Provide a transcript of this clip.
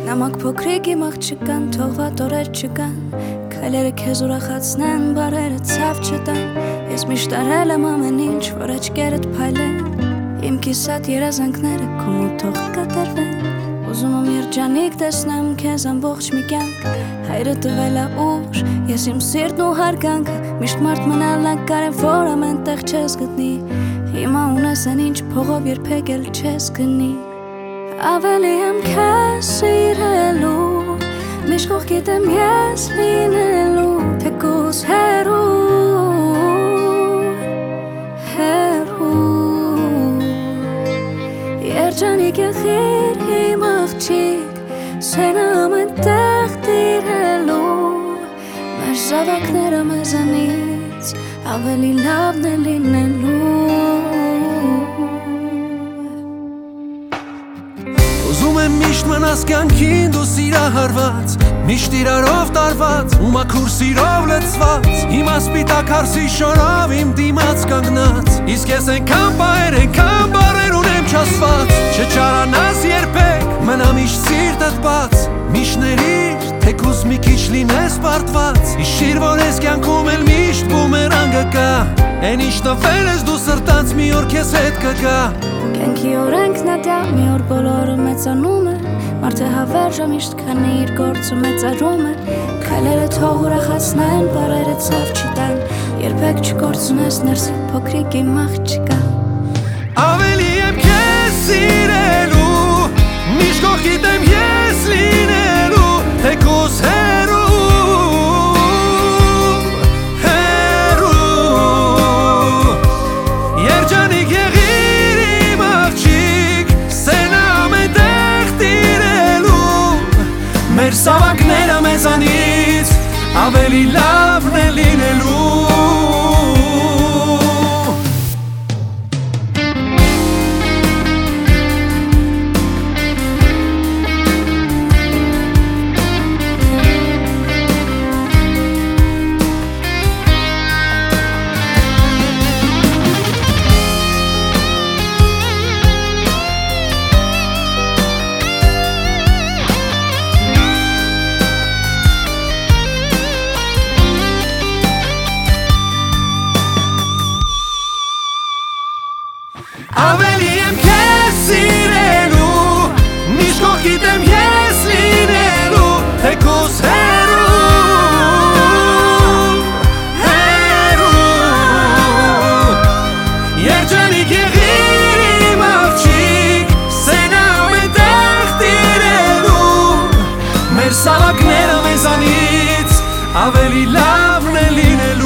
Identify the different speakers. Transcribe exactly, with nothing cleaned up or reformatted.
Speaker 1: Նամակ փոքրիկ իմ աղջկան, թողված օրեր չկան, քայլերը քեզ ուրախացնեն, բարերը ցավ չտան։ Ես միշտ արել եմ ամեն ինչ, որ աչքերդ փայլեն, իմ կիսատ երազանքները քո մոտ կատարվեն։ Ուզում եմ երջանիկ տեսնեմ քեզ ամբողջ մի կյանք, հայրը տվել է ուժ, ես իմ սիրտն ու հարգանքը, միշտ մարդ մնալն է կարևոր, ամեն տեղ չես գտնի, հիմա ունես այն ինչ փողով երբեք էլ չես գնի։ Ավելի եմ քեզ սիրելու, միշտ կողքիդ եմ ես լինելու, թեկուզ հեռու, հեռու, երջանիկ եղիր իմ աղջիկ, սենը ամեն տեղ տիրելու, մեր զավակները մեզանից ավելի լավն է լինելու։
Speaker 2: Ուզում եմ միշտ մնաս կյանքին դու սիրահարված, միշտ իրարով տարված ու մաքուր սիրով լցված, հիմա սպիտակ հարսի շորով իմ դիմաց կանգնած, իսկ ես այնքան պայր, այնքան բարեր ունեմ չասված, չճարանաս երբեք, մնա միշտ սիրտդ բաց, միշտ ներիր, թեկուզ մի քիչ լինես պարտված, հիշիր, որ ես կյանքում էլ միշտ բումերանգը կա, այն ինչ տվել ես դու սրտանց մի օր քեզ հետ կգա։
Speaker 1: Կյանքի օրենքն է դա, մի օր բոլորը մեծանում է, մարդը հավերժ է միշտ քանի իր գործը մեծարում է, քայլերը թող ուրախացնեն, բառերը ցավ չտան, երբեք չկորցնես ներսի փոքրիկ իմ աղջկա։
Speaker 2: Ավելի եմ քեզ սիրելու, միշտ կողքիդ եմ ես լինելու, թեկուզ հեռու, հեռու, երջանիկ եղիր իմ աղջիկ, սենը ամեն տեղ տիրելու, մեր զավակները մեզանից ավելի լավն է լինելու։ Ավելի եմ քեզ սիրելու, միշտ կողքիդ եմ ես լինելու, թեկուզ հեռու, հեռու, երջանիկ եղիր իմ աղջիկ, սենը ամեն տեղ տիրելու, մեր զավակները մեզանից ավելի լավն է լինելու։